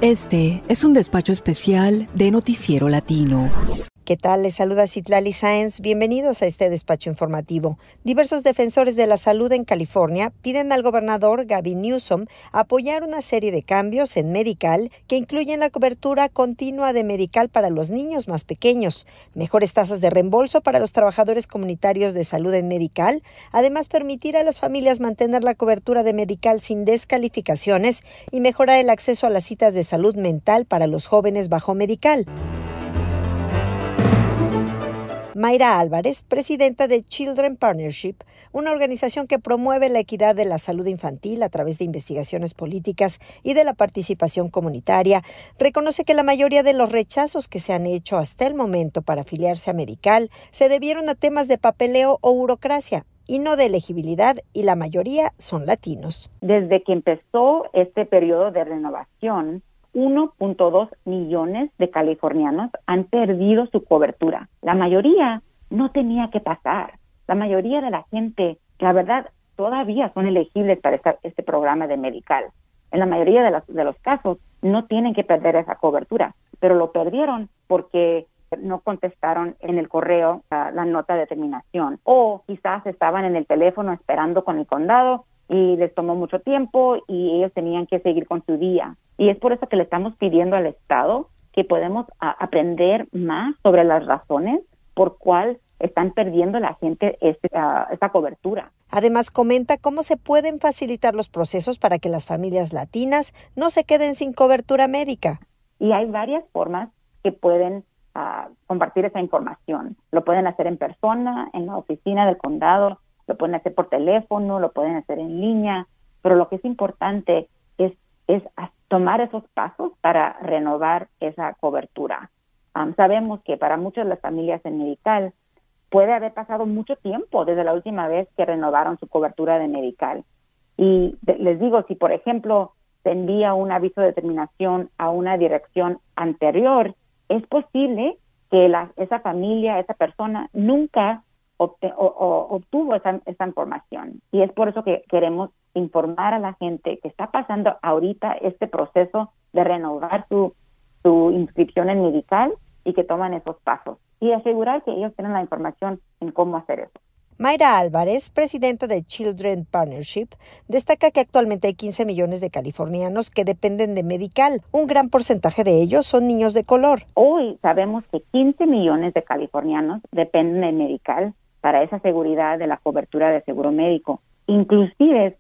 Este es un despacho especial de Noticiero Latino. ¿Qué tal? Les saluda Citlali Sáenz. Bienvenidos a este despacho informativo. Diversos defensores de la salud en California piden al gobernador Gavin Newsom apoyar una serie de cambios en Medi-Cal que incluyen la cobertura continua de Medi-Cal para los niños más pequeños, mejores tasas de reembolso para los trabajadores comunitarios de salud en Medi-Cal, además permitir a las familias mantener la cobertura de Medi-Cal sin descalificaciones y mejorar el acceso a las citas de salud mental para los jóvenes bajo Medi-Cal. Mayra Álvarez, presidenta de Children Partnership, una organización que promueve la equidad de la salud infantil a través de investigaciones políticas y de la participación comunitaria, reconoce que la mayoría de los rechazos que se han hecho hasta el momento para afiliarse a Medi-Cal se debieron a temas de papeleo o burocracia y no de elegibilidad, y la mayoría son latinos. Desde que empezó este periodo de renovación, 1.2 millones de californianos han perdido su cobertura. La mayoría no tenía que pasar. La mayoría de la gente, la verdad, todavía son elegibles para este programa de Medi-Cal. En la mayoría de los casos no tienen que perder esa cobertura, pero lo perdieron porque no contestaron en el correo la nota de terminación, o quizás estaban en el teléfono esperando con el condado y les tomó mucho tiempo y ellos tenían que seguir con su día. Y es por eso que le estamos pidiendo al Estado que podemos aprender más sobre las razones por cuál están perdiendo la gente esta cobertura. Además, comenta cómo se pueden facilitar los procesos para que las familias latinas no se queden sin cobertura médica. Y hay varias formas que pueden compartir esa información. Lo pueden hacer en persona, en la oficina del condado, lo pueden hacer por teléfono, lo pueden hacer en línea, pero lo que es importante es tomar esos pasos para renovar esa cobertura. Sabemos que para muchas de las familias en Medi-Cal puede haber pasado mucho tiempo desde la última vez que renovaron su cobertura de Medi-Cal. Y les digo, si por ejemplo se envía un aviso de terminación a una dirección anterior, es posible que esa familia, esa persona nunca obtuvo esa información. Y es por eso que queremos informar a la gente que está pasando ahorita este proceso de renovar su inscripción en Medi-Cal y que toman esos pasos y asegurar que ellos tienen la información en cómo hacer eso. Mayra Álvarez, presidenta de Children Partnership, destaca que actualmente hay 15 millones de californianos que dependen de Medi-Cal. Un gran porcentaje de ellos son niños de color. Hoy sabemos que 15 millones de californianos dependen de Medi-Cal para esa seguridad de la cobertura de seguro médico, inclusive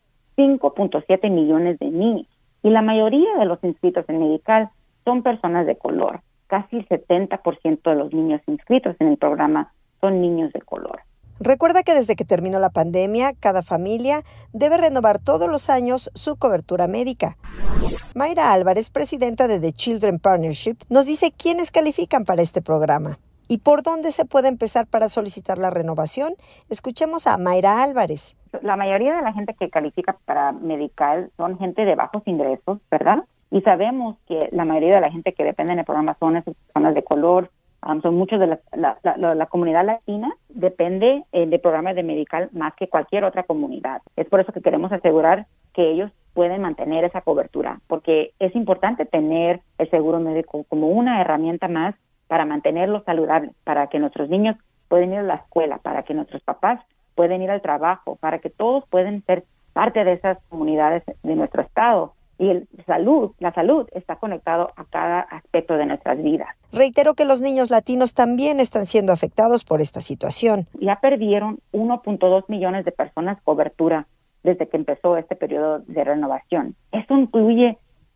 5.7 millones de niños. Y la mayoría de los inscritos en Medi-Cal son personas de color. Casi el 70% de los niños inscritos en el programa son niños de color. Recuerda que desde que terminó la pandemia, cada familia debe renovar todos los años su cobertura médica. Mayra Álvarez, presidenta de The Children Partnership, nos dice quiénes califican para este programa y por dónde se puede empezar para solicitar la renovación. Escuchemos a Mayra Álvarez. La mayoría de la gente que califica para Medi-Cal son gente de bajos ingresos, ¿verdad? Y sabemos que la mayoría de la gente que depende del programa son esas personas de color. Son muchos de la comunidad latina depende del programa de Medi-Cal más que cualquier otra comunidad. Es por eso que queremos asegurar que ellos pueden mantener esa cobertura, porque es importante tener el seguro médico como una herramienta más para mantenerlos saludables, para que nuestros niños puedan ir a la escuela, para que nuestros papás pueden ir al trabajo, para que todos pueden ser parte de esas comunidades de nuestro estado. Y la salud está conectado a cada aspecto de nuestras vidas. Reitero que los niños latinos también están siendo afectados por esta situación. Ya perdieron 1.2 millones de personas cobertura desde que empezó este periodo de renovación. Eso incluye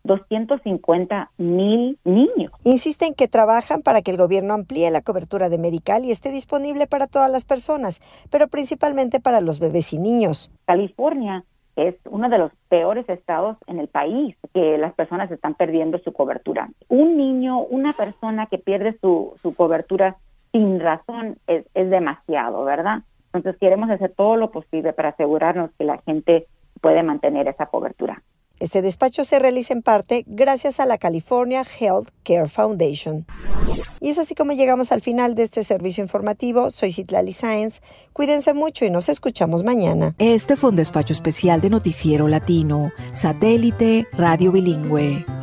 250,000 niños. Insisten que trabajan para que el gobierno amplíe la cobertura de Medi-Cal y esté disponible para todas las personas, pero principalmente para los bebés y niños. California es uno de los peores estados en el país, que las personas están perdiendo su cobertura. Un niño, una persona que pierde su cobertura sin razón es demasiado, ¿verdad? Entonces queremos hacer todo lo posible para asegurarnos que la gente puede mantener esa cobertura. Este despacho se realiza en parte gracias a la California Health Care Foundation. Y es así como llegamos al final de este servicio informativo. Soy Citlali Sáenz. Cuídense mucho y nos escuchamos mañana. Este fue un despacho especial de Noticiero Latino, Satélite Radio Bilingüe.